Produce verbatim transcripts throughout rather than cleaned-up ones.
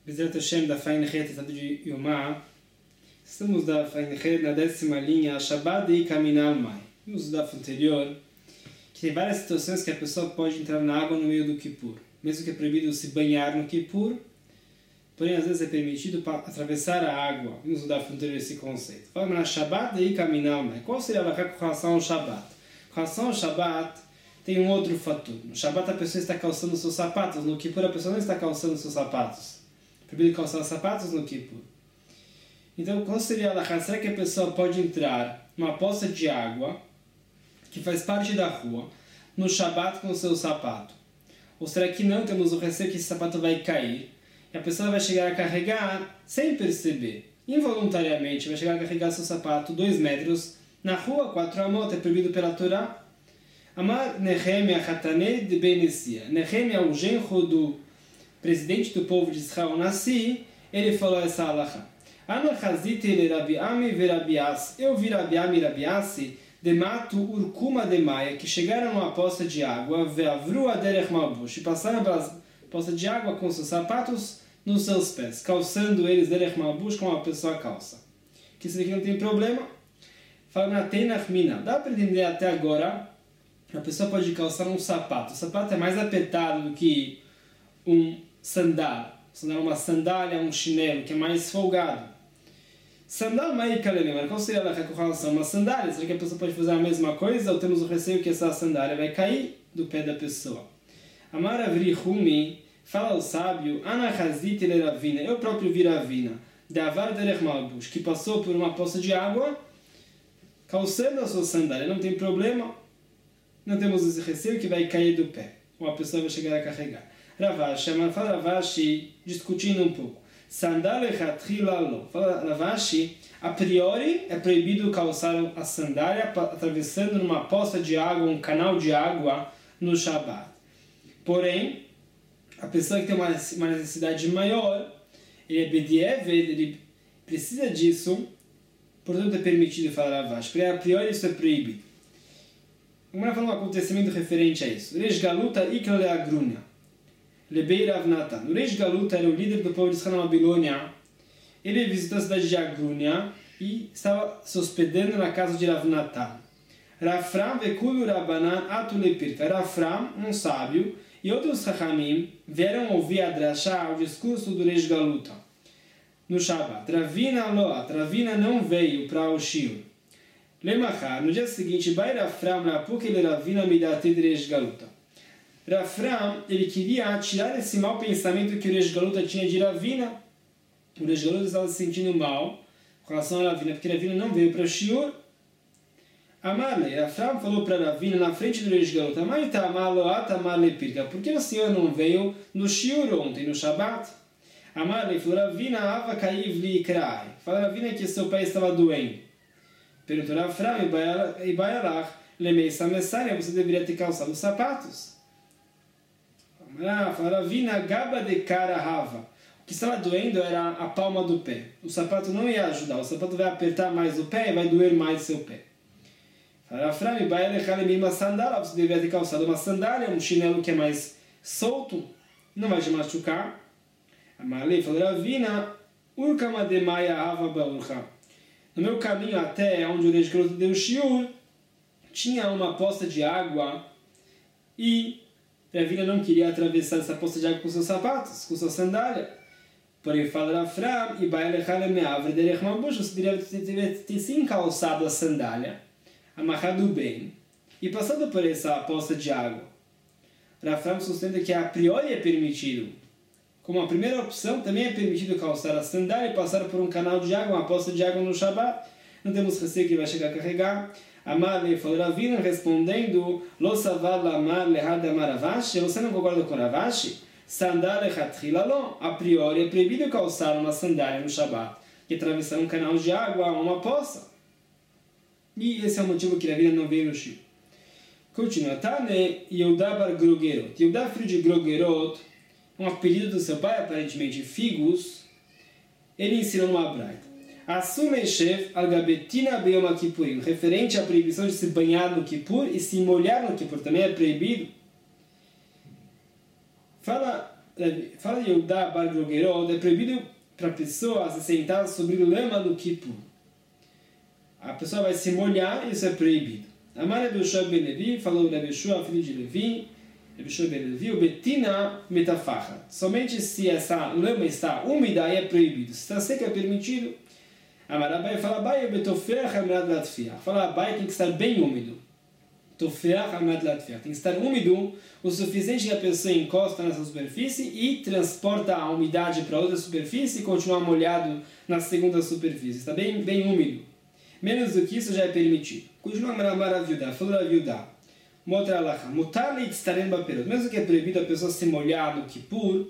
Bezerra Hashem da Fainchet, estado de Yomá. Estamos da Fainchet na décima linha, Shabbat e Kaminal Mai. Vimos o daf anterior, que tem várias situações que a pessoa pode entrar na água no meio do Kippur. Mesmo que é proibido se banhar no Kippur, porém às vezes é permitido atravessar a água. Vimos o daf anterior esse conceito. Falamos na Shabbat e Kaminal Mai. Qual seria a alahá com relação ao Shabbat? Com relação ao Shabbat, tem um outro fator. No Shabbat a pessoa está calçando seus sapatos, no Kippur a pessoa não está calçando seus sapatos. Proibido calçar sapatos no Kippur. Então, qual seria a alahá? Será que a pessoa pode entrar numa poça de água que faz parte da rua no Shabbat com o seu sapato? Ou será que não? Temos o receio que esse sapato vai cair e a pessoa vai chegar a carregar sem perceber, involuntariamente, vai chegar a carregar seu sapato dois metros na rua, quatro amot, é proibido pela Torá. Amar Nehemia Hatanei de Benecia. Nehemia, o genro do presidente do povo de Israel, Nassi, ele falou essa alahá. Ana Chazite ele Rabi Ami ve Rabi Asi. Eu vi Rabi Ami e Rabi Asi de mato urkuma de maia, que chegaram numa poça de água, ve'avru aderech malbush, e passaram pela poça de água com seus sapatos nos seus pés, calçando eles derech malbush como a pessoa calça. Que isso aqui não tem problema. Fala na Teinach Mina. Dá para entender até agora, a pessoa pode calçar um sapato. O sapato é mais apertado do que um sandal. Sandal é uma sandália, um chinelo, que é mais folgado. Sandal maikalelema, qual seria a com relação a uma sandália? Será que a pessoa pode fazer a mesma coisa? Ou temos o receio que essa sandália vai cair do pé da pessoa? Amar Avri Humi, fala o sábio, Ana Chazit ele Ravina, eu próprio vi Ravina, de Avar Derech Malbush, que passou por uma poça de água, calçando a sua sandália, não tem problema, não temos esse receio que vai cair do pé, ou a pessoa vai chegar a carregar. Ravashi, fala Ravashi, discutindo um pouco. Sandália Hatrila. Fala Ravashi, a priori é proibido calçar a sandália atravessando numa poça de água, um canal de água no Shabbat. Porém, a pessoa que tem uma, uma necessidade maior, ele é bediev, ele precisa disso, portanto é permitido, falar Ravashi. A priori isso é proibido. Vamos falar um acontecimento referente a isso. Resh Galuta Ikra Leagrunia. Lebei Rav Natan. O Reish Galuta era o líder do povo de Israel na Babilônia. Ele visitou a cidade de Agrunia e estava se hospedando na casa de Rav Natan. Rafram vekulu Rabanan atulepirka. Rafram, um sábio, e outros Chachamim vieram ouvir a drashá, o discurso do Reish Galuta no Shabbat. Ravina loat. Ravina não veio para o shiur. Lemachar, no dia seguinte, Bai Rafram rapuk ele Ravina midati de Reish Galuta. Rafram, ele queria tirar esse mau pensamento que o Reish Galuta tinha de Ravina. O Reish Galuta estava se sentindo mal com relação a Ravina, porque Ravina não veio para o shiur. Amarle, Rafram falou para Ravina na frente do Reish Galuta, por que o senhor não veio no shiur ontem, no Shabbat? Amarle falou, Ravina ava kaiv li krai. Fala Ravina que seu pai estava doendo. Perguntou Rafram, e baialach, lemei samessaria, você deveria ter calçado os sapatos. Fala Ravina gaba de cara rava. O que estava doendo era a palma do pé. O sapato não ia ajudar. O sapato vai apertar mais o pé e vai doer mais seu pé. Fala Rafram, uma sandália. Você deveria ter calçado uma sandália, um chinelo que é mais solto, não vai te machucar. Amalei falou Ravina urkama de maia rava baurcha. No meu caminho até onde o Reish Galuta deu o shiur, tinha uma poça de água e Ravina não queria atravessar essa poça de água com seus sapatos, com sua sandália. Porém, fala Rafram, e você deveria ter sim calçado a sandália, amarrado bem, e passado por essa poça de água. Rafram sustenta que a priori é permitido. Como a primeira opção, também é permitido calçar a sandália e passar por um canal de água, uma poça de água no Shabbat. Não temos receio que vai chegar a carregar. Amarle falou Ravina respondendo, Lo savar lamar lehad amar Ravashi, você não concorda com Ravashi? Sandália hatrila lo, a priori é proibido calçar uma sandália no Shabbat e atravessar um canal de água, uma poça. E esse é o motivo que Ravina não veio no shiur. Continua, Tane Yehuda bar Grogerot. Yehuda, filho de Grogerot, um apelido do seu pai, aparentemente Figus, ele ensinou uma braita. Assume chef al-gabetina beyom kippurim, referente à proibição de se banhar no Kippur e se molhar no Kippur, também é proibido. Fala fala de Yehudá Bar Grogerod, é proibido para a pessoa se sentar sobre lama do Kippur. A pessoa vai se molhar, isso é proibido. Amar Rabi Yoshua ben Levi, falou Rabi Yoshua, filho de Levi, Rabi Yoshua ben Levi, o betina metafacha. Somente se essa lama está úmida, aí é proibido. Se está seca, é permitido. Amar Abai, fala Abai, o betofeach amrad latfiach. Fala Abai, tem que estar bem úmido. Tofeach amrad latfiach. Tem que estar úmido o suficiente que a pessoa encosta nessa superfície e transporta a umidade para outra superfície e continua molhado na segunda superfície. Está bem, bem úmido. Menos do que isso já é permitido. Continua a Raviudá, falou Raviudá. Uma outra alahá. Mutar leitztaren baperot. Mesmo que é proibido a pessoa se molhar no Kippur,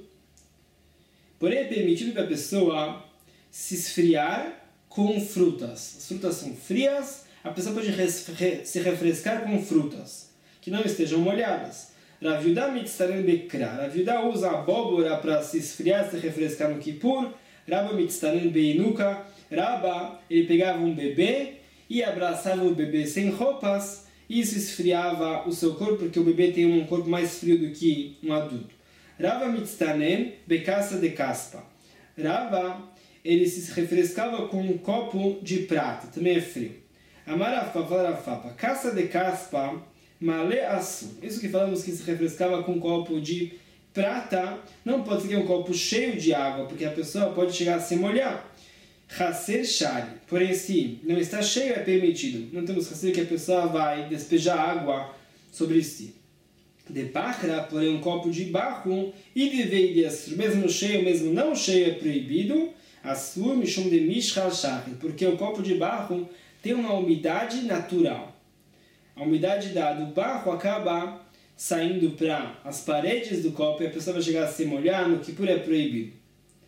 porém é permitido que a pessoa se esfriar com frutas. As frutas são frias, a pessoa pode se refrescar com frutas que não estejam molhadas. Raviudá mitztaren bekra. Raviudá usa a abóbora para se esfriar, se refrescar no Kippur. Rabba mitztaren beinuka. Rabba, ele pegava um bebê e abraçava o bebê sem roupas, e isso esfriava o seu corpo, porque o bebê tem um corpo mais frio do que um adulto. Rabba mitztanen bekassa de caspa. Rabba, ele se refrescava com um copo de prata, também é frio. Amarafa, falarafapa, caça de caspa, male assu. Isso que falamos que se refrescava com um copo de prata, não pode ser um copo cheio de água, porque a pessoa pode chegar a se molhar. Hasser shari, porém se não está cheio é permitido. Não temos hasser que a pessoa vai despejar água sobre si. De bakra, porém um copo de barro, e de veidas, mesmo cheio, mesmo não cheio é proibido. Assur mishum de mishchal shari, porque o copo de barro tem uma umidade natural. A umidade da, do barro acaba saindo para as paredes do copo e a pessoa vai chegar a se molhar, no que por é proibido.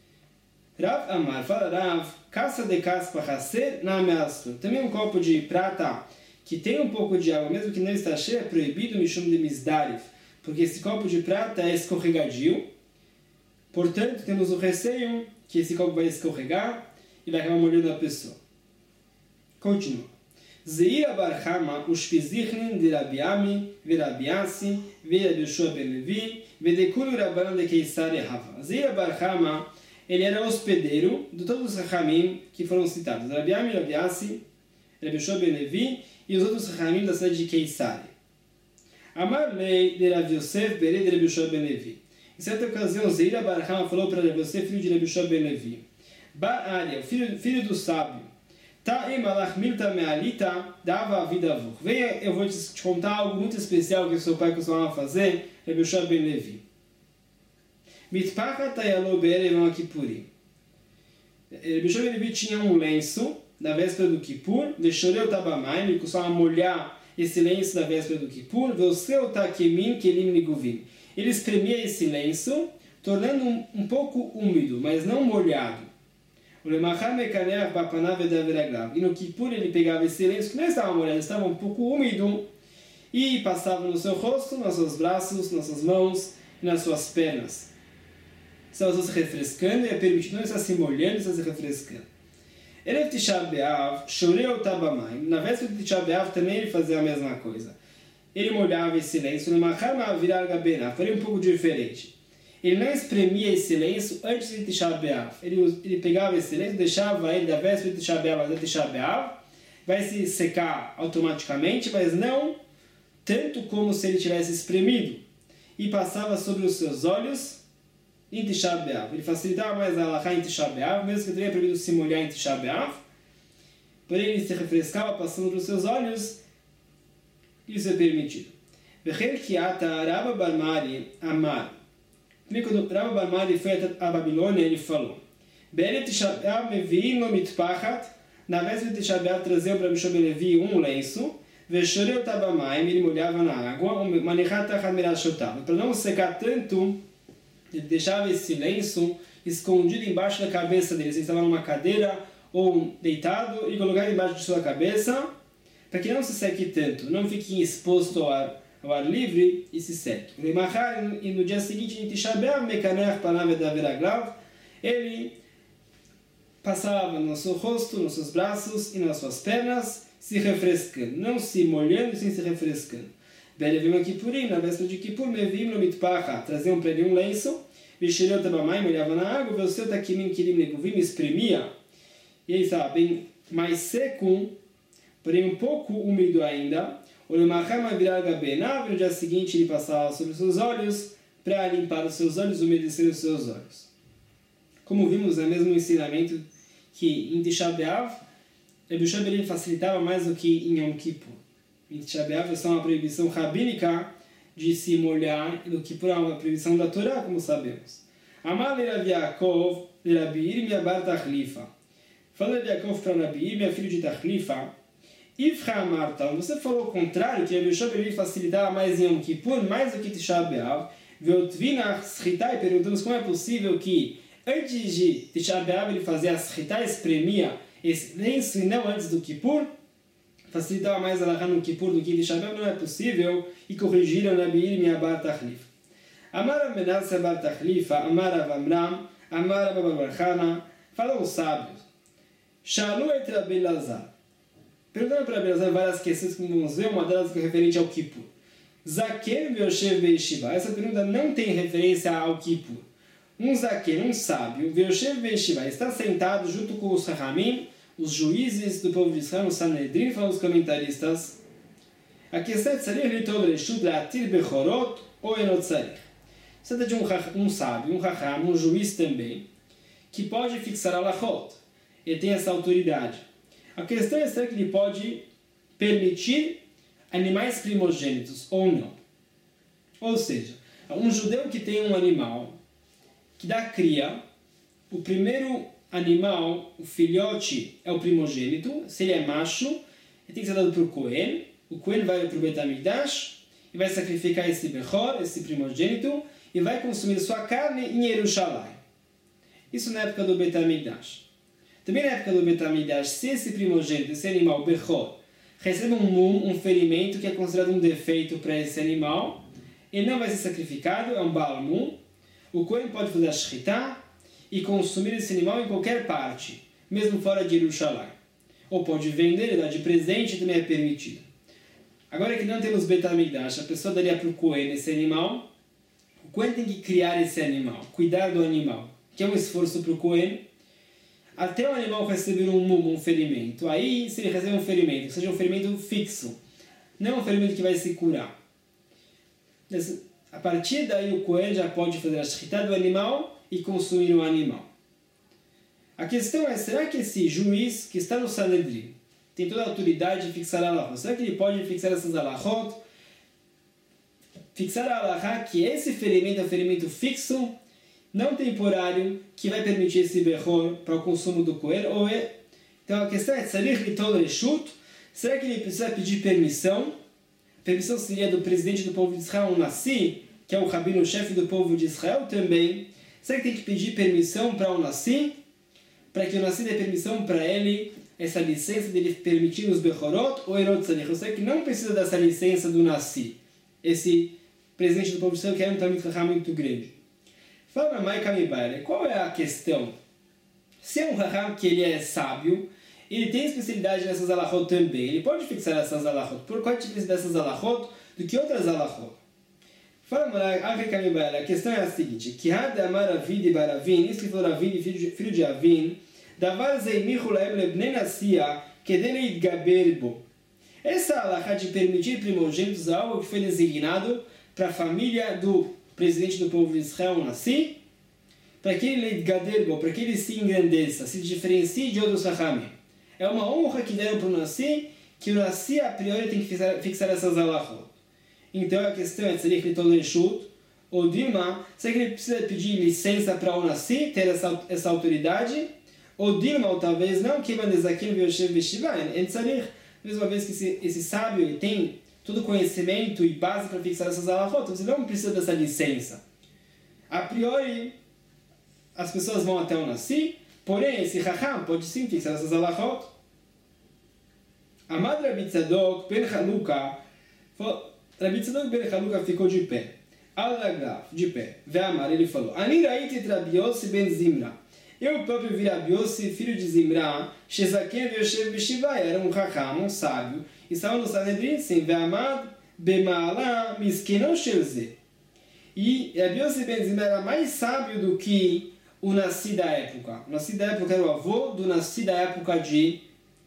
Rav Amar, fala Rav, caça de caspa hasser na meastur. Também um copo de prata que tem um pouco de água, mesmo que não está cheio, é proibido mishum de misdarif, porque esse copo de prata é escorregadio. Portanto, temos o receio que esse copo vai escorregar e vai acabar molhando a pessoa. Continua. Zeira bar Chama, ushpizichnin de Rabiami, ve Rabiasi, ve Rabi Yoshua ben Levi, ve dekulu Rabbanan de Keisare Hava. Zeira bar Chama, ele era hospedeiro de todos os Rachamim que foram citados. Rabiami, Rabiasi, Rabi Yoshua ben Levi e os outros Rachamim da cidade de Keisare. Amar lei de Rabi Yosef, bere de Rabi Yoshua ben Levi. Em certa ocasião, Zeira bar Chama falou para Rabi Yosef, filho de Rabi Yoshua ben Levi. Bar Aria, filho, filho do sábio. Ta'im alach milta me'alita, dava a vida avô. Venha, eu vou te contar algo muito especial que o seu pai costumava fazer, Rabi Yoshua ben Levi. Mitpachat ayalo be'erev yom kippurim. Rabi Yoshua ben Levi tinha um lenço da véspera do Kippur, veshoreu tabamayim, ele costumava molhar esse lenço da véspera do Kippur, ve'oseu takemin kelim liguvim. Ele espremia esse lenço, tornando um, um pouco úmido, mas não molhado. E no Kippur ele pegava esse lenço que não estava molhado, estava um pouco úmido, e passava no seu rosto, nos seus braços, nas suas mãos e nas suas pernas. Estava se refrescando e é permitido, não está se molhando, está se refrescando. Erev Tisha B'Av, Shoreu Tabamayim. Na véspera de Tisha B'Av também ele fazia a mesma coisa. Ele molhava esse lenço, porém um pouco diferente. Ele não espremia esse lenço antes de Tisha B'Av. Ele, ele pegava esse lenço, deixava ele da véspera de Tisha B'Av até Tisha B'Av, vai se secar automaticamente, mas não tanto como se ele tivesse espremido. E passava sobre os seus olhos em Tisha B'Av. Ele facilitava mais a halakha em Tisha B'Av, mesmo que ele teria proibido se molhar em Tisha B'Av. Porém, ele se refrescava passando pelos seus olhos. Isso é permitido. V'chel ki'ata Rabba bar Mari amar. Quando Rabba bar Mari foi a Babilônia, ele falou: Be'erev Tisha B'Av mevi'im lo mitpachat. Na véspera de Tisha B'Av traziam para Rabi Yoshua ben Levi um lenço. Veshoreu tabamayim, ele molhava na água. Manichat tachat mirashotav. Para não secar tanto, ele deixava esse lenço escondido embaixo da cabeça dele. Ele estava numa cadeira ou deitado e colocava embaixo de sua cabeça, para que não se seque tanto, não fique exposto ao ar, ao ar livre e se seque. E no dia seguinte, em Tisha B'Av, Mekaner Panav Daveragrav, ele passava no seu rosto, nos seus braços e nas suas pernas, se refrescando, não se molhando, sim se refrescando. Be'erev Yom Kippurim, na véspera de Kippur, Mevim lo mitpacha, traziam para ele um lenço, Vishireu tabamai, molhava na água, o seu taquimim kirim neguvim, espremia, e aí estava bem mais seco, porém um pouco úmido ainda. O lemachama virar gabenav, no dia seguinte ele passava sobre os seus olhos, para limpar os seus olhos, umedecer os seus olhos. Como vimos, é o mesmo ensinamento que em Tisha B'Av, Rebbe Shlomo facilitava mais do que em Yom Kippur. Em Tisha B'Av é só uma proibição rabínica de se molhar, do que por uma proibição da Torá, como sabemos. Amar le Rav Yaakov, le Rabi Yirmiyah bar Tachlifa. Falou Rav Yaakov para Rabi Yirmiyah, filho de Tachlifa, Ifra Amarta, você falou o contrário, que Rebbe Shlomo facilitava mais em Yom Kippur, mais do que Tisha B'Av. Veotvinach Schitai, perguntamos como é possível que antes de Tisha B'Av ele fazia a Schitai, espremia esse lenço e não antes do Kippur, facilitava mais a Laha no Kippur do que Tisha B'Av, não é possível, e corrigiram Rabi Yirmiyah bar Tachlifa. Amar Rav Menashe bar Tachlifa, Amar Rav Amram, Amar Rav bar bar Chana, falam os sábios, Shalu et Rabi Lazar. Perguntaram para Rabi Lazar várias questões que vamos ver, uma delas que é referente ao Kippur. Zaken ve'oshev be'yeshiva. Essa pergunta não tem referência ao Kippur. Um Zaken, um sábio, ve'oshev be'yeshiva, está sentado junto com os Chachamim, os juízes do povo de Israel, os Sanedrim, falam os comentaristas. A questão é tzarich litol reshut le'atir bechorot ou enot tzarich. Você está de um, um sábio, um Chacham, um juiz também, que pode fixar alachot. Ele tem essa autoridade. A questão é será que ele pode permitir animais primogênitos ou não. Ou seja, um judeu que tem um animal que dá cria, o primeiro animal, o filhote, é o primogênito. Se ele é macho, ele tem que ser dado para o Cohen. O Cohen vai para o Bet HaMikdash e vai sacrificar esse Bechor, esse primogênito, e vai consumir sua carne em Jerusalém. Isso na época do Bet HaMikdash. Também na época do Bet HaMikdash, se esse primogênito, esse animal Bechor, recebe um mum, um ferimento que é considerado um defeito para esse animal, ele não vai ser sacrificado, é um Baal Mum. O Cohen pode fazer a Shechitá e consumir esse animal em qualquer parte, mesmo fora de Jerusalém. Ou pode vender, dar de presente, também é permitido. Agora que não temos Bet HaMikdash, a pessoa daria para o Cohen esse animal. O Cohen tem que criar esse animal, cuidar do animal, que é um esforço para o Cohen, até o animal receber um mum, um ferimento. Aí, se ele receber um ferimento, seja um ferimento fixo, não um ferimento que vai se curar. A partir daí, o Cohen já pode fazer a shechitá do animal e consumir o animal. A questão é, será que esse juiz que está no Sanedrim tem toda a autoridade de fixar a alahot? Será que ele pode fixar essas alahot? Fixar a alahá que esse ferimento é um ferimento fixo, não temporário, que vai permitir esse berror para o consumo do coelho, ou é... Então a questão é, tzarich litol reshut, será que ele precisa pedir permissão? A permissão seria do presidente do povo de Israel, o Nassi, que é o rabino-chefe do povo de Israel também. Será que tem que pedir permissão para o Nassi? Para que o Nassi dê permissão para ele, essa licença dele permitir os berrorot, ou erot tzarich? Será que não precisa dessa licença do Nassi? Esse presidente do povo de Israel que é um talmid chacham muito grande. Fala, Mai Kamibaile, qual é a questão? Se é um Raham que ele é sábio, ele tem especialidade nessas alahot também, ele pode fixar essas alahot. Por qual diferença dessas alahot do que outras alahot? Fala, Mai Kamibaile, a questão é a seguinte: Kihad Amar Avid Baravin, isso que falou Avid, filho de Avin, Davar Zeimichu Laem Lebnei Nasia, Kedele Idgaber Bo. Essa alahá de permitir primogênitos é algo que foi designado para a família do presidente do povo de Israel, Nassi, para que ele gaderbo, para que ele se engrandeça, se diferencie de outros Chachamim. É uma honra que deram para o Nassi, que o Nassi a priori tem que fixar, fixar essas alahot. Então a questão é, seria que ele todo enxuto, ou Dilma, será que ele precisa pedir licença para o Nassi ter essa, essa autoridade? Ou Dilma, ou talvez não, que Bandezakin Veoshev Veshiva, mesma vez que esse, esse sábio ele tem todo conhecimento e base para fixar essas alahot, você não precisa dessa licença. A priori, as pessoas vão até o Nassi, porém, esse Chacham pode sim fixar essas alahot. Amad Rabi Tzadok ben Chaluka, Rabi Tzadok ben Chaluka ficou de pé, Al-Raglav, de pé, Ve'amar, ele falou, Ani Raiti Rabi Yossi ben Zimra, eu próprio vi Rabi Yossi, filho de Zimra, Shezaken Veoshev B'Shivai, era um Chacham, um sábio, e estava no Sanedrim, sim, Ve'amad Bema'ala Miskenon Shelze. E Rabi Yossi ben Zimra era mais sábio do que o Nassi da época. O Nassi da época era o avô do Nassi da época de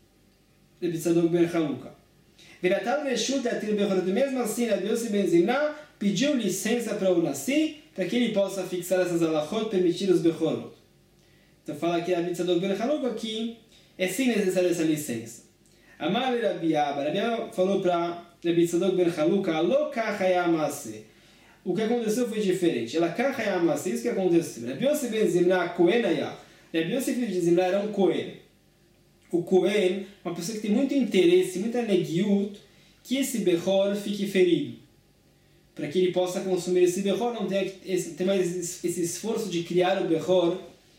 Rabi Tzadok ben Haluka. Veratal Reshut Atir Bechorot. Mesmo assim, Rabi Yossi ben Zimra pediu licença para o Nassi, para que ele possa fixar essas alachot, permitir os Bechorot. Então fala aqui Rabi Tzadok ben Haluka que é sim necessária essa licença. Amar Rabi Abba. Rabi Abba falou para Rabi Tzadok ben Haluka, Lo kach haya ma'aseh. O que aconteceu foi diferente. Ela kach haya ma'aseh, isso que aconteceu. Rabi Yossi ben Zimra, Kohen haya. Rabi Yossi filho de Zimra era um Kohen. O Kohen, uma pessoa que tem muito interesse, muita negiut, que esse Bechor fique ferido. Para que ele possa consumir esse Bechor, não tenha tem mais esse esforço de criar o Bechor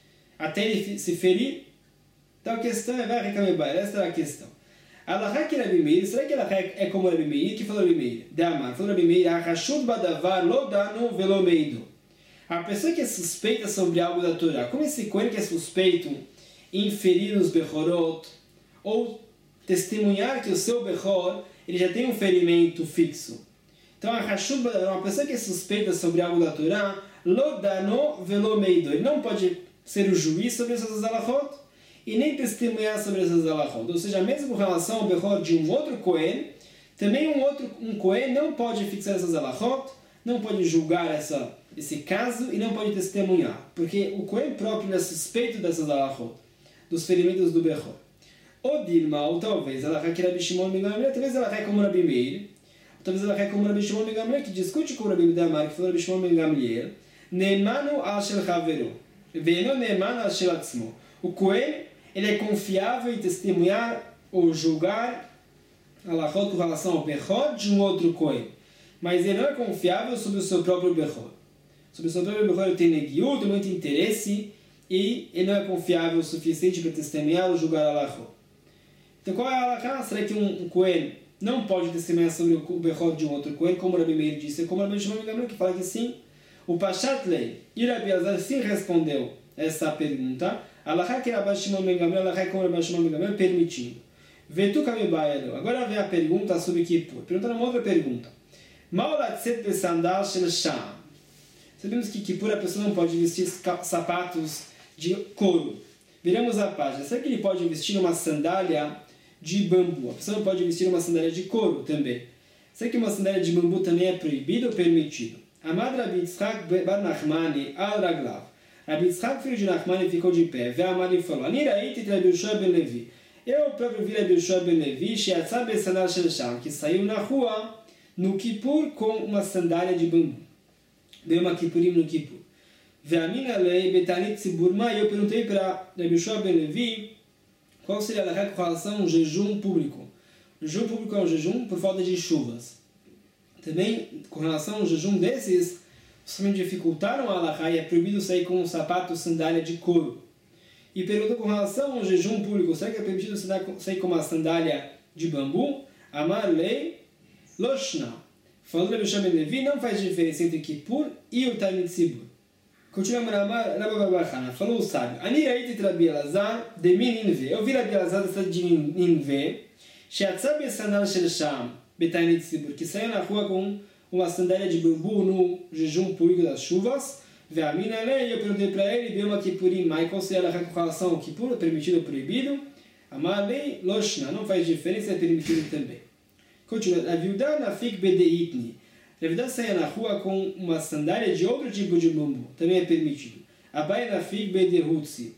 até ele se ferir. Então a questão é, vai reclamar, essa era a questão. Alahá que Rabi Meir, será que Alahá é como Rabi Meir? Que falou Rabi Meir? Damar, falou Rabi Meir, Ahashud badavar lo danu velo meido. A pessoa que é suspeita sobre algo da Torá, como esse Kohen que é suspeito em ferir os Bechorot, ou testemunhar que o seu Bechor, ele já tem um ferimento fixo. Então, Ahashud badavar, uma pessoa que é suspeita sobre algo da Torá, lo danu velo meido. Ele não pode ser o juiz sobre essas alachot, e nem testemunhar sobre essas alachot. Ou seja, mesmo com relação ao Bechor de um outro Kohen, também um outro um Kohen não pode fixar essas alachot, não pode julgar essa, esse caso e não pode testemunhar. Porque o Kohen próprio é suspeito dessas alachot, dos ferimentos do Bechor. Ou Dilma, ou talvez ela quer que Rabi Shimon ben Gamliel, talvez ela quer como Rabi Meir, ou talvez ela quer como Rabi Shimon ben Gamliel, que discute com Rabi Damar, que falou Rabi Shimon ben Gamliel, Neemanu al shel chaveru, ve'eno neemanu al shel atzmo. O Kohen, ele é confiável em testemunhar ou julgar alachot com relação ao Bechor de um outro Kohen. Mas ele não é confiável sobre o seu próprio Bechor. Sobre o seu próprio Bechor ele tem negiut, tem muito interesse, e ele não é confiável o suficiente para testemunhar ou julgar alachot. Então qual é a alachá? Será que um, um Kohen não pode testemunhar sobre o Bechor de um outro Kohen, como o Rabi Meir disse, como o Rabi Shimon ben Gamliel, que fala que sim? O Pashat Lei e Rabi Azar sim respondeu essa pergunta. Alachá que Rabi Shimon ben Gamliel, alachá como Rabi Shimon ben Gamliel, permitindo. Vetu kamibayado. Agora vem a pergunta sobre Kippur. Perguntando uma outra pergunta. Maulatzet de sandal shel sham. Sabemos que Kippur a pessoa não pode vestir sapatos de couro. Viramos a página. Será que ele pode vestir uma sandália de bambu? A pessoa não pode vestir uma sandália de couro também. Será que uma sandália de bambu também é proibido ou permitido? Amad Rabi Yitzchak bar Nachmani al raglav. Rabi Yitzchak, filho de Nachmani, ficou de pé. Vê a Amad e falou: Ani raiti Rabi Yoshua ben Levi. Eu próprio vi Rabi Yoshua ben Levi, she'atzah besandal shel sham, que saiu na rua no Kippur com uma sandália de bambu. Deu uma Kippurim no Kippur. Vê a minha lei betanit tzibur. E eu perguntei para Rabi Yoshua ben Levi qual seria a lei com relação a um jejum público. O jejum público é um jejum por falta de chuvas. Também, com relação a um jejum desses, os também dificultaram a alahá e é proibido sair com um sapato sandália de couro. E perguntou com relação ao jejum público, será que é permitido sair com uma sandália de bambu? Amar lei loshna. Falou Rabi Yoshua ben Levi, não faz diferença entre Kippur e o Tanit Tzibur. Continuamos na Rabba Barbachana. Falou o sábio: Ani raiti Rabi Elazar de Ninve. Eu vi Rabi Elazar da cidade de Ninve, she'atzah besandal shel sham betanit tzibur, que saiu na rua com uma sandália de bambu no jejum público das chuvas. Vê a mina lei. Eu perguntei para ele: deu uma Kippurim, mas qual seria a com relação ao Kippur? Permitido ou proibido? Amar lei loshna. Não faz diferença, é permitido também. Continua. Aviuda nafik bedeitni. Revidar saia na rua com uma sandália de outro tipo de bambu. Também é permitido. Abai nafik bederutsi.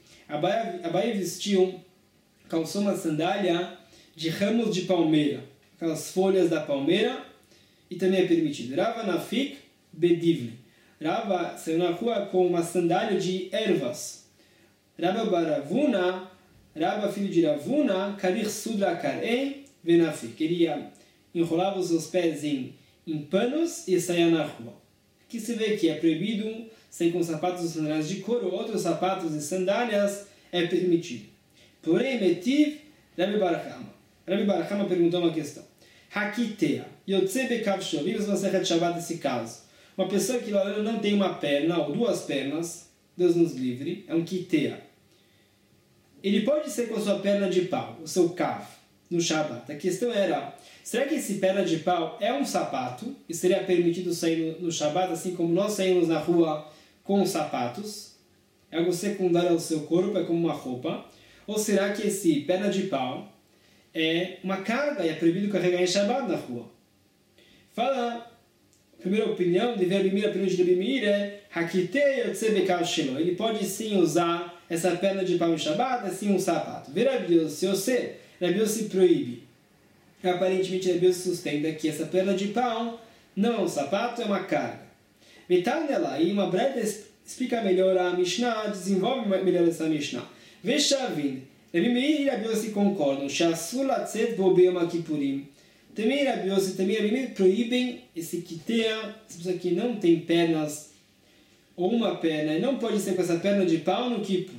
Abai vestiu, calçou uma sandália de ramos de palmeira. Aquelas folhas da palmeira. E também é permitido. Rava nafik bedivli. Rava saiu na rua com uma sandália de ervas. Rava baravuna. Rava filho de Ravuna. Karir sudra karei venafik. Ele enrolava os seus pés em em panos e saia na rua. Aqui se vê que é proibido sair com sapatos e sandálias de couro, outros sapatos e sandálias é permitido. Porém, metiv Rabi Barachama. Rabi Barachama perguntou uma questão. Hakitea, yotze bekav shov. Vimos no Masechet Shabbat esse caso. Uma pessoa que não tem uma perna ou duas pernas, Deus nos livre, é um kitea. Ele pode ser com a sua perna de pau, o seu kav, no Shabbat. A questão era, Será que esse perna de pau é um sapato e seria permitido sair no, no Shabat, assim como nós saímos na rua com sapatos? É algo secundário ao seu corpo, é como uma roupa? Ou será que esse perna de pau é uma carga e é proibido carregar em Shabat na rua? Fala, a primeira opinião de Verbimir, a opinião de Verbimir é Hakitei Yotzebekal Shelo. Ele pode sim usar essa perna de pau em Shabat, assim um sapato. Ver Rabi Yossi, Yossi, Rabi Yossi proíbe. Aparentemente Rabi Yossi sustenta que essa perna de pau não é um sapato, é uma carga. Metal nela, e uma breta explica melhor a Mishnah, desenvolve melhor essa Mishnah. Veshavin, Rabi Meir e Rabi Yossi concordam. Shasur latzet bo beyom kippurim. Também Rabi Yossi, também Rabi Meir proíbem esse quitea, essa pessoa que não tem pernas ou uma perna, e não pode ser com essa perna de pau no Kippur.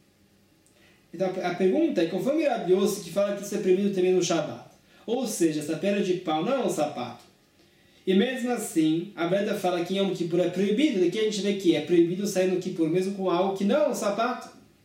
Então a pergunta é, conforme Rabi Yossi que fala que isso é proibido também no Shabat, ou seja, essa perna de pau não é um sapato, e mesmo assim a Breda fala que em Yom Kippur é proibido, daqui a gente vê que é proibido sair no Kippur mesmo com algo que não é um sapato.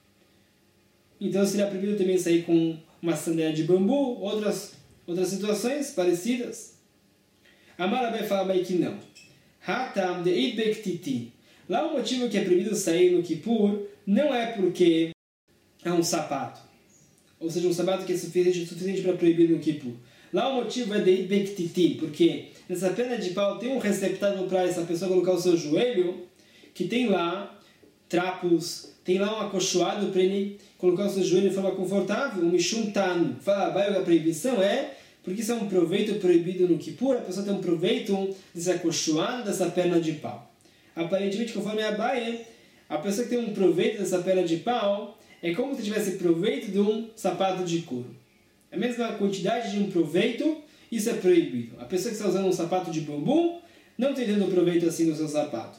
Então seria proibido também sair com uma sandália de bambu, outras, outras situações parecidas. A Marabé fala bem que não. Hatam de Eidbektitin. Lá o motivo que é proibido sair no Kippur não é porque é um sapato, ou seja, um sapato que é suficiente, suficiente para proibir no Kippur. Lá o motivo é de Eidbektitin, porque nessa perna de pau tem um receptáculo para essa pessoa colocar o seu joelho, que tem lá trapos, tem lá um acolchoado para ele colocar o seu joelho de forma confortável, um mishuntan. Fala, vai, a proibição é porque isso é um proveito proibido no Kippur, a pessoa tem um proveito desse acolchoado, dessa perna de pau. Aparentemente, conforme a Abaye, a pessoa que tem um proveito dessa perna de pau é como se tivesse proveito de um sapato de couro. A mesma quantidade de um proveito, isso é proibido. A pessoa que está usando um sapato de bambu não está tendo proveito assim no seu sapato.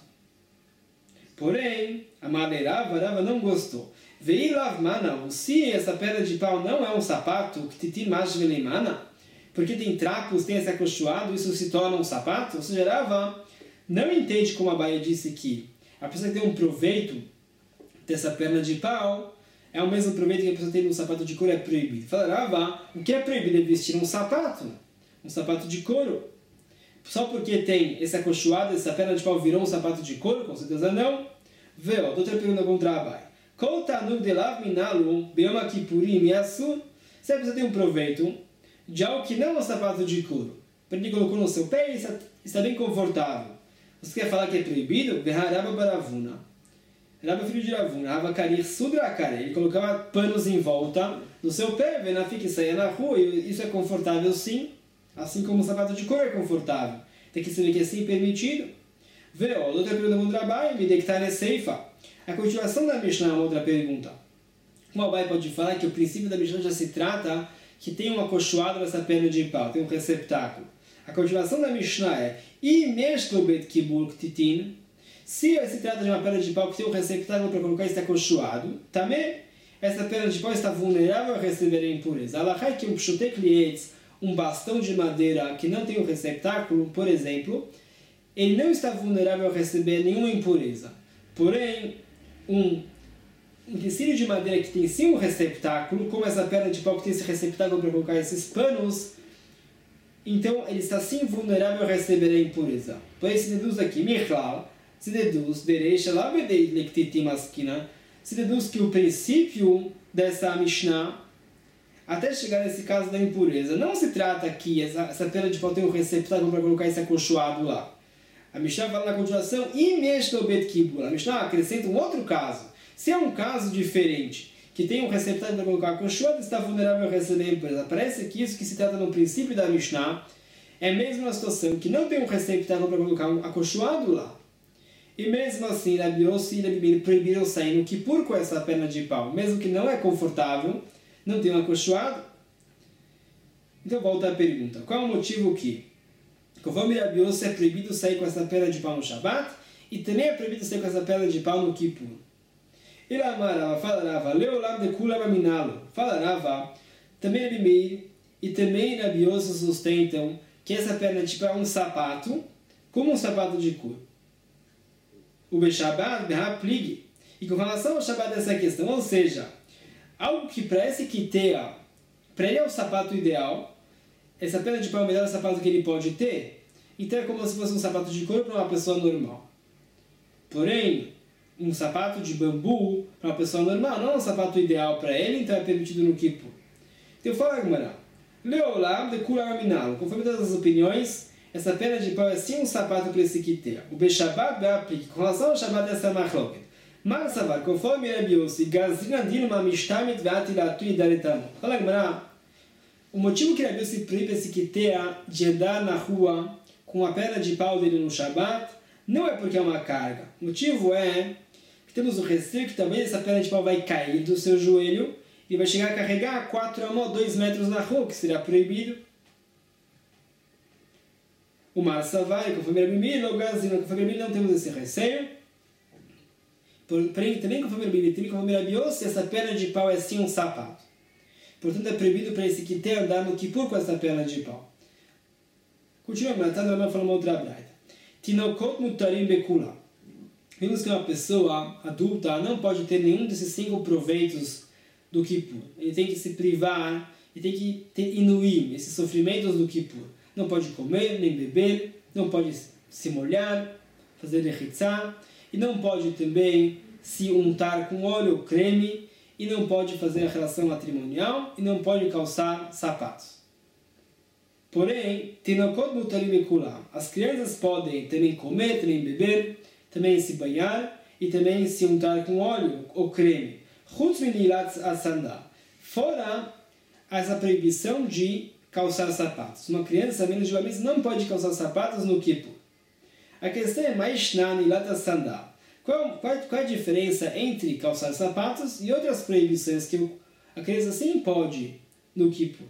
Porém, a Madeirava Rava não gostou. Veilav mana, se essa perna de pau não é um sapato, que titin mashvelimana, porque tem trapos, tem esse acolchoado, isso se torna um sapato? Ou seja, Rava não entende como a Baia disse que a pessoa que tem um proveito dessa perna de pau é o mesmo proveito que a pessoa tem no sapato de couro, é proibido. Fala, Rava, o que é proibido é vestir um sapato, um sapato de couro. Só porque tem esse acolchoado, essa perna de pau virou um sapato de couro? Com certeza não. Vê, ó, outra pergunta contra a Baia. Kol tanug de lav minalu beyom kippurim yasu. Se a pessoa tem um proveito de algo que não é um sapato de couro, para ele colocou no seu pé e está, está bem confortável, você quer falar que é proibido? Veharaba baravuna. Raba filho de Ravuna, Rava karir sudrakare. Ele colocava panos em volta do seu pé, venafik e saía na rua, e isso é confortável sim, assim como o sapato de couro é confortável. Tem que saber que é sim permitido. Vê, ó, outra pergunta do Rabai, me dectare seifa. A continuação da Mishnah é uma outra pergunta. O Rabai pode falar que o princípio da Mishnah já se trata que tem um acolchoado nessa perna de pau, tem um receptáculo. A continuação da Mishnah é Imeshlobet kibul ktitin. Se se trata de uma perna de pau que tem um receptáculo para colocar esse acolchoado, também essa perna de pau está vulnerável a receber a impureza. Alahai que um pshutek lietz, um bastão de madeira que não tem um receptáculo, por exemplo, ele não está vulnerável a receber nenhuma impureza. Porém, um utensílio de madeira que tem sim um receptáculo, como essa perna de pau que tem esse receptáculo para colocar esses panos, então ele está sim vulnerável a receber a impureza. Por isso se deduz aqui, Michlal, se deduz, Bereisha, lá bedei lektitim askina, se deduz que o princípio dessa Mishnah, até chegar nesse caso da impureza, não se trata aqui, essa, essa perna de pau tem um receptáculo para colocar esse acolchoado lá. A Mishnah fala na continuação, Imeshlobet kibul. A Mishnah acrescenta um outro caso. Se é um caso diferente, que tem um receptáculo para colocar acolchoado, está vulnerável a receber a impureza. Parece que isso que se trata no princípio da Mishnah é mesmo uma situação que não tem um receptáculo para colocar um acolchoado lá. E mesmo assim, Rabi Yossi e Rabi Meir proibiram sair no Kippur com essa perna de pau, mesmo que não é confortável, não tem um acolchoado. Então volta a pergunta, qual é o motivo que, conforme Rabi Yossi, é proibido sair com essa perna de pau no Shabat, e também é proibido sair com essa perna de pau no Kippur? E Rava fala Rava, Leolam de Kula Maminalo, fala Rava, também Rabi Meir e também Rabi Yossi sustentam que essa perna de pau é um sapato, como um sapato de couro. O Beshabat, Behaplig, e com relação ao Shabat dessa questão, ou seja, algo que parece que tenha, para ele é o sapato ideal, essa perna de pau é o melhor sapato que ele pode ter, então é como se fosse um sapato de couro para uma pessoa normal. Porém, um sapato de bambu para uma pessoa normal não é um sapato ideal para ele, então é permitido no Kippur. Então fala, Gemara, Leolam de Kula Minalo. Conforme todas as opiniões, essa perna de pau é sim um sapato para esse Kitter. O Beshabat Beaplik, com relação ao Shabbat dessa Machloket. Mas, Savar, conforme Rabi Yossi, Gazrina Dilma Mishtamit Veatilatu e Daretamo. Fala, Gemara, o motivo que Rabi Yossi proíbe esse Kitter de andar na rua com a perna de pau dele no Shabbat, não é porque é uma carga. O motivo é que temos o receio que talvez essa perna de pau vai cair do seu joelho e vai chegar a carregar quatro a dois metros na rua, que seria proibido. O Marsa vai, conforme Rabi Meir, o Gazino, conforme Rabi Meir, não temos esse receio. Porém, também conforme Rabi Meir, também conforme Rabi Yossi, essa perna de pau é sim um sapato. Portanto, é proibido para esse Kitter andar no Kippur com essa perna de pau. Continuamos, está no falando uma outra braita. Tinokot mutarim bekula. Vimos que uma pessoa adulta não pode ter nenhum desses cinco proveitos do Kippur. Ele tem que se privar, ele tem que ter inuim, esses sofrimentos do Kippur. Não pode comer, nem beber, não pode se molhar, fazer rechitzá, e não pode também se untar com óleo ou creme, e não pode fazer a relação matrimonial, e não pode calçar sapatos. Porém, Tinokot mutarim bekulam. As crianças podem também comer, também beber, também se banhar, e também se untar com óleo ou creme. Chutz minilat asandal. Fora essa proibição de calçar sapatos. Uma criança menos de uma mês não pode calçar sapatos no Kippur. A questão é mais nilat asandal. Qual, qual, qual é a diferença entre calçar sapatos e outras proibições que a criança sim pode no Kippur?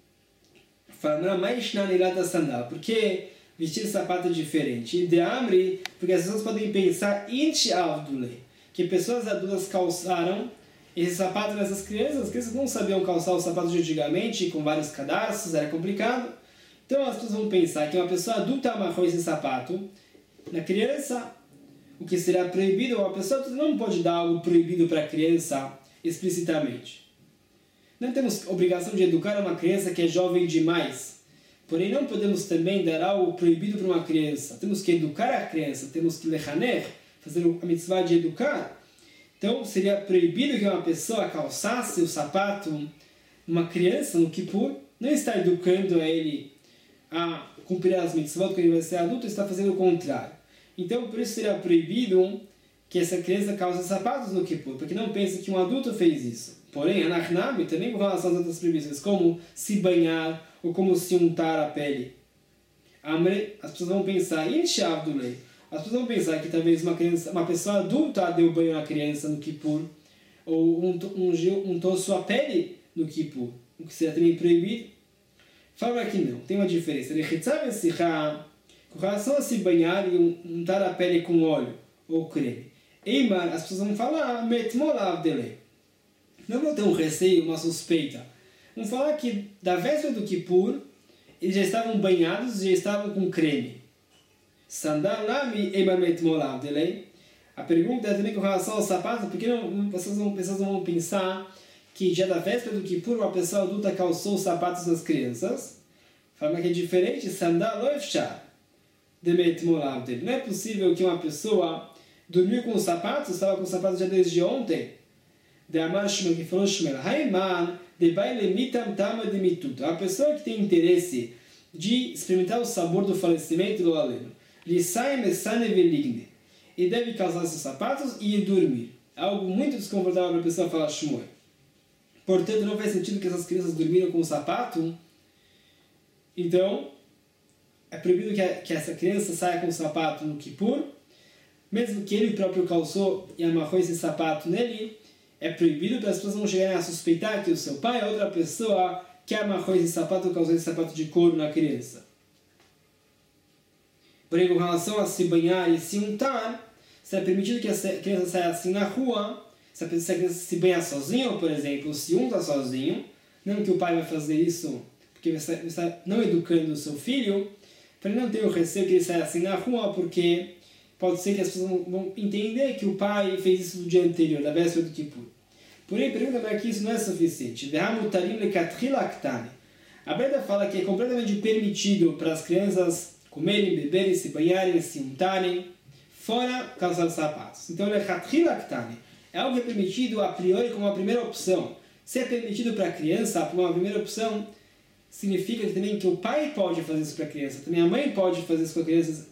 Fala, mais nilat asandal. Por que vestir sapato é diferente? De Amri, porque as pessoas podem pensar inch avdule, que pessoas adultas calçaram esse sapato nessas crianças. As crianças não sabiam calçar os sapatos de antigamente, com vários cadastros, era complicado. Então as pessoas vão pensar que uma pessoa adulta amarrou esse sapato na criança, o que será proibido, ou a pessoa não pode dar algo proibido para a criança explicitamente. Não temos obrigação de educar uma criança que é jovem demais. Porém, não podemos também dar algo proibido para uma criança. Temos que educar a criança, temos que lechaner, fazer a mitzvah de educar. Então, seria proibido que uma pessoa calçasse o sapato uma criança no Kippur, não está educando a ele a cumprir as mitzvot quando ele vai ser adulto, está fazendo o contrário. Então, por isso seria proibido que essa criança calce sapatos no Kippur, porque não pensa que um adulto fez isso. Porém, Anachnami também com relação às outras proibições, como se banhar ou como se untar a pele. Amre, as pessoas vão pensar, Inshavdulei. As pessoas vão pensar que talvez uma, criança, uma pessoa adulta deu banho na criança no Kippur, ou ungiu, untou sua pele no Kippur, o que seria também proibido. Fala que não, tem uma diferença. Com relação a se banhar e untar a pele com óleo ou creme. Eimar, as pessoas vão falar, metmolavdele. Não vão ter um receio, uma suspeita. Vão falar que da véspera do Kippur, eles já estavam banhados e já estavam com creme. Sandalami emamet molav delay. A pergunta é também com relação aos sapatos, porque não, pessoas, não, pessoas não vão pensar que já da véspera do Kippur uma pessoa adulta calçou os sapatos das crianças. Fala que é diferente. Sandal loifchar demet molav delay. Não é possível que uma pessoa dormiu com os sapatos, estava com os sapatos já desde ontem. De Amar Shmuel, que falou Shmuel, Haiman de baile mitam tama de mituto. A pessoa que tem interesse de experimentar o sabor do falecimento do aleno, lhe sai mesane veligne, e deve calçar seus sapatos e ir dormir. É algo muito desconfortável para a pessoa falar Shmuel. Portanto, não faz sentido que essas crianças dormiram com o sapato. Então, é proibido que, a, que essa criança saia com o sapato no Kippur, mesmo que ele próprio calçou e amarrou esse sapato nele. É proibido para as pessoas não chegarem a suspeitar que o seu pai é outra pessoa que amarrou esse sapato ou causou esse sapato de couro na criança. Porém, com relação a se banhar e se untar, se é permitido que a criança saia assim na rua, se a criança se banhar sozinho, por exemplo, se unta sozinho, não que o pai vai fazer isso porque está não educando o seu filho, para ele não ter o receio que ele saia assim na rua, porque pode ser que as pessoas vão entender que o pai fez isso no dia anterior, da véspera do Kippur. Porém, pergunta para que isso não é suficiente. A Breda fala que é completamente permitido para as crianças comerem, beberem, se banharem, se untarem, fora calçar sapatos. Então, é algo que é permitido a priori como a primeira opção. Se é permitido para a criança, como uma primeira opção, significa também que o pai pode fazer isso para a criança, também a mãe pode fazer isso com a criança,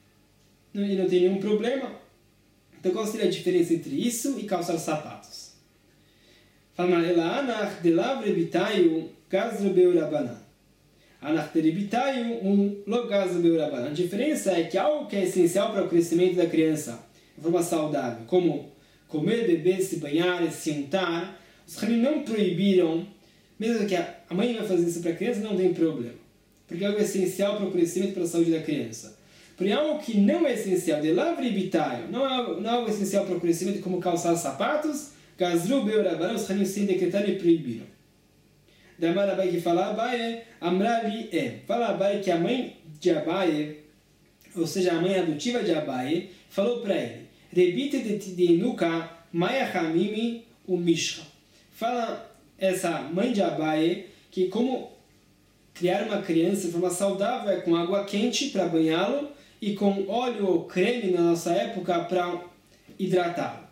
e não tem nenhum problema. Então, qual seria a diferença entre isso e calçar sapatos? Fala, Anach de lavre bitayu gazro beurabanan. Anach de bitayu um lo gazro beurabanan. A diferença é que algo que é essencial para o crescimento da criança, de forma saudável, como comer, beber, se banhar, se untar, os Ramim não proibiram, mesmo que a mãe vai fazer isso para a criança, não tem problema. Porque é algo essencial para o crescimento e para a saúde da criança. Porém, algo que não é essencial, de lavre bitayu, não é algo, não é algo essencial para o crescimento, como calçar sapatos, gazru beurabanan, os Ramim sem decretar e proibiram. Damar Abai que fala Abai, Amrali é. Fala Abai que a mãe de Abai, ou seja, a mãe adotiva de Abai, falou para ele, Rebite de Nuka, Maya Hamimi, o Mishra. Fala essa mãe de Abai que como criar uma criança de forma saudável é com água quente para banhá-lo e com óleo ou creme na nossa época para hidratá-lo.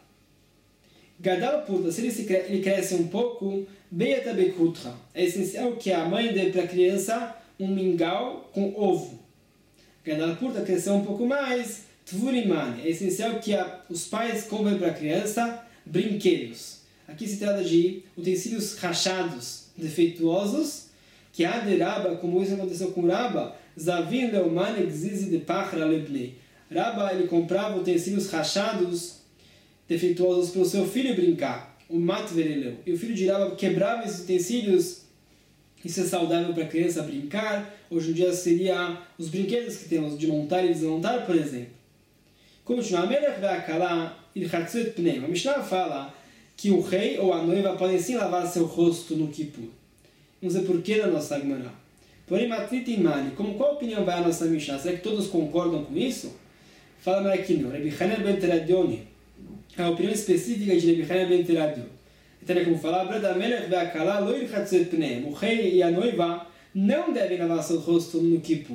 Gadal Purta, se ele, se cre ele cresce um pouco, Beata Bekutra. É essencial que a mãe dê para a criança um mingau com ovo. Gadal Purta cresceu um pouco mais, Tvurimani. É essencial que a, os pais comprem para a criança brinquedos. Aqui se trata de utensílios rachados, defeituosos, que há de Rabba, como isso aconteceu com Rabba, Zavin Leomane Gzizi de Pachra Leblei. Rabba, ele comprava utensílios rachados, defeituosos para o seu filho brincar, o Matvereleu. E o filho de Rabba quebrava esses utensílios. Isso é saudável para a criança brincar. Hoje em dia seria os brinquedos que temos de montar e desmontar, por exemplo. Continua. A Mishnah fala que o rei ou a noiva podem sim lavar seu rosto no Kippur. Não sei porquê da nossa Gemara. Porém, Matrit Imani, como qual opinião vai a nossa Mishnah? Será que todos concordam com isso? Fala aqui não. Rabbi Hanan ben Teradioni, a opinião específica de Rabbi Hanan ben Teradioni. Então é como falar, o rei e a noiva não devem lavar seu rosto no Kippur.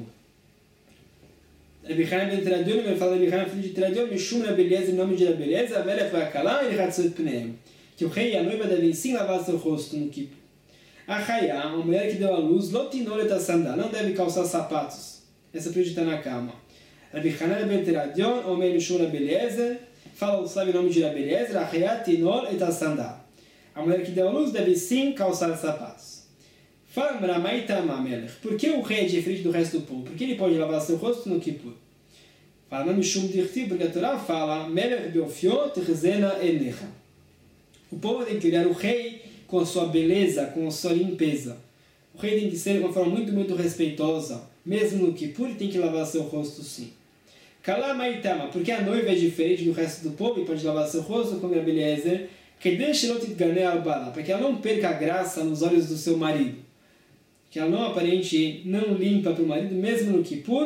Rabbi Hanan ben Teradioni, ele fala Rabbi Hanan filho de Teradioni, Mishum Rabeleza, em nome de Rabeleza, Amelech ve'akala e Chatzot pneim. Que o rei e a noiva devem sim lavar seu rosto no Kippur. A Chaya, uma mulher que deu à luz, Lotinolet sandal, não deve calçar sapatos. Essa acredita na cama. Rabbi Hanan ben Teradioni, Omer Mishum Rabeleza, fala o sábio em nome de Rabeleza, a Chaya tinol et sandal. A mulher que deu à luz deve sim calçar sapatos. Fala Mramaitama Melech, por que o rei é diferente do resto do povo? Por que ele pode lavar seu rosto no Kippur? Fala Mishum Dirti, porque a Torá fala Melech beofiot rizena enecha. O povo tem que olhar o rei com a sua beleza, com a sua limpeza. O rei tem que ser de uma forma muito, muito respeitosa. Mesmo no Kippur, ele tem que lavar seu rosto sim. Kalamaitama, porque a noiva é diferente do resto do povo e pode lavar seu rosto, como a beleza, que deixe ela te ganhar bala, para que ela não perca a graça nos olhos do seu marido. Que ela não aparente, não limpa para o marido, mesmo no Kippur.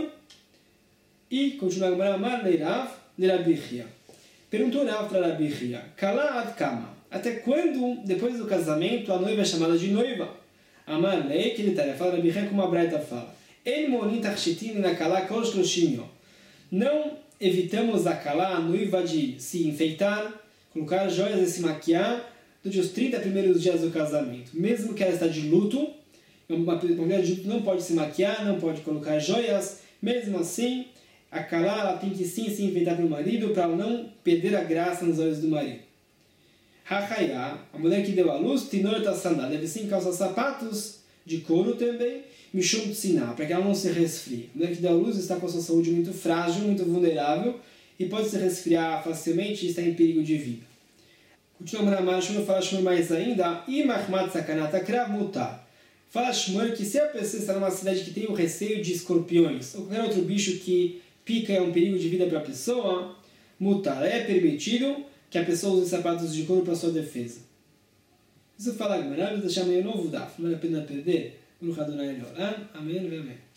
E continua a Gamara, Leirav, Leirabihia. Perguntou Rav para Rabihia, Kala ad kama, até quando, depois do casamento, a noiva é chamada de noiva? Amar lei, que ele está, fala Rabihia como a Braita fala. El monin tachshitin na kala kol shloshim. Não evitamos a kala, a noiva, de se enfeitar, colocar joias e se maquiar durante os trinta primeiros dias do casamento. Mesmo que ela está de luto, uma mulher de luto não pode se maquiar, não pode colocar joias. Mesmo assim, a Kalá ela tem que sim se enfeitar para o marido para não perder a graça nos olhos do marido. Hachayá, a mulher que deu à luz, Tinor sandal, deve sim calçar sapatos de couro também, Mishum Tsiná, para que ela não se resfrie. A mulher que deu à luz está com a sua saúde muito frágil, muito vulnerável, e pode se resfriar facilmente e está em perigo de vida. Continuamos na Mara Shmuel, fala Shmuel mais ainda, Imachmat Sakanata Krav Mutar. Fala Shmuel que se a pessoa está numa cidade que tem o receio de escorpiões, ou qualquer outro bicho que pica é um perigo de vida para a pessoa, Mutar, é permitido que a pessoa use sapatos de couro para sua defesa. Isso fala Gemara, vou deixar meio novo daf, não vale a pena perder. Amém, amém.